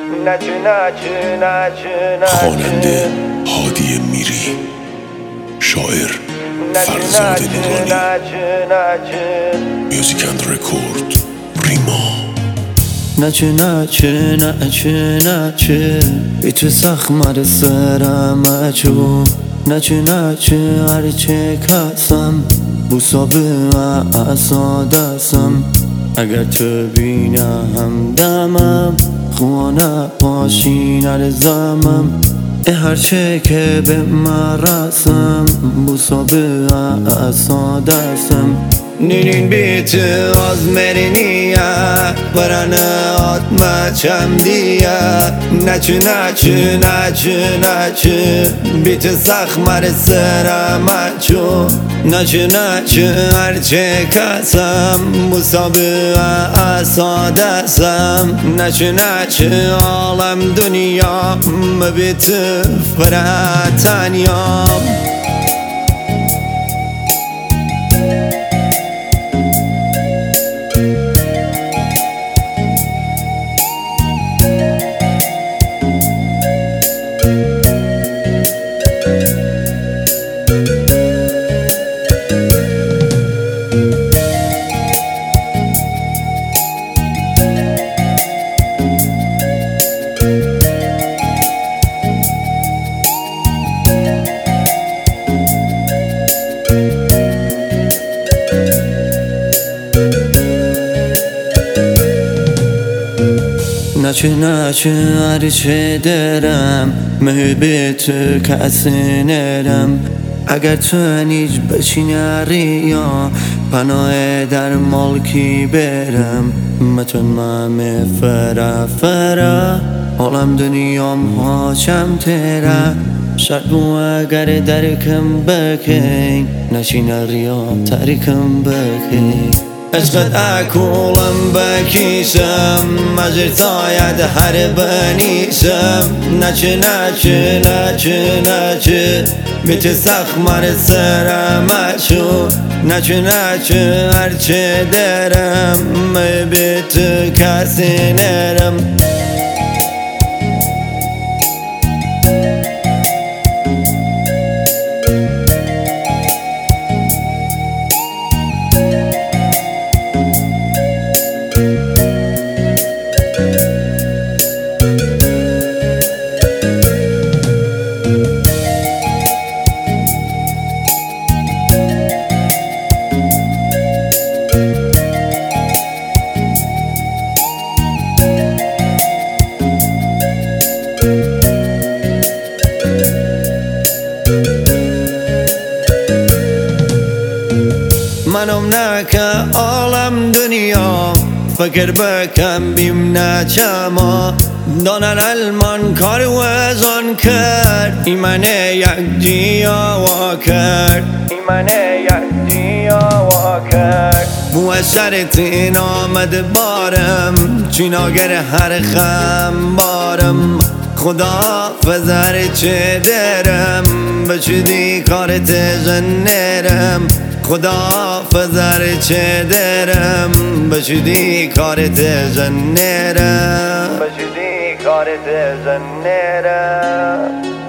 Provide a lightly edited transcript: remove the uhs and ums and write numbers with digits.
خواننده هادی میری، شاعر فرزاد نورانی، میوزیک اند رکورد ریما. نچه بیچه سخمر سرم اچو نچه هرچه کسم بوسا به اصادسم اگر تو بینم دمم خوانه پاشین ارزمم هرچه که به مرسم بوسا به اصادسم نینین بیت از مرینیه برانه آتما چم دیه نچه بیت سخمر سرم اچو نچه هرچه کسم بوسا به اصادسم نچه عالم دنیا بیت فراتانیام نچه هرچه درم محبت کسی نرم اگر تو نیج بچین ریا پناه در مالکی برم متون ممه فرا عالم دنیام هاچم تره شرط بو اگر درکم بکن نچین ریا ترکم بکن عشقت اکولم بکیشم مجر ساید هر بنیشم نچه بیت سخمر سرم اچو نچه هرچه درم بیت کسی نرم منم نکه عالم دنیا فکر بکم بیم نچما دانن علمان کار وزن کرد ایمانه یک جیاوا کرد بو شرطین آمد بارم چیناگر هر خم بارم خدا فزر چه درم بچدی کارت جنرم خدا فزر چه درم بچدی کارت جنرم